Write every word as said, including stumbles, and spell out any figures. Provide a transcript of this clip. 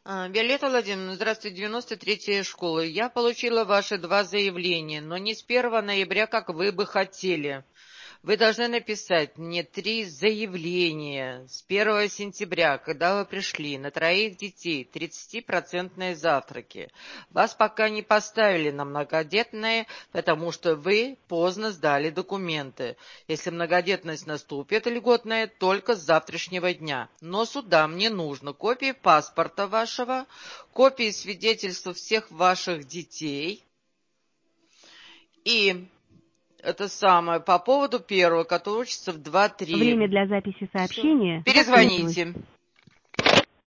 А, Виолетта Владимировна, здравствуйте, девяносто третья школа. Я получила ваши два заявления, но не с первого ноября, как вы бы хотели. Вы должны написать мне три заявления с первого сентября, когда вы пришли, на троих детей, тридцатипроцентные завтраки. Вас пока не поставили на многодетные, потому что вы поздно сдали документы. Если многодетность наступит льготная, только с завтрашнего дня. Но сюда мне нужно копии паспорта вашего, копии свидетельств всех ваших детей и... Это самое, по поводу первого, который учится в два-три. Время для записи Все. сообщения закончилось. Перезвоните.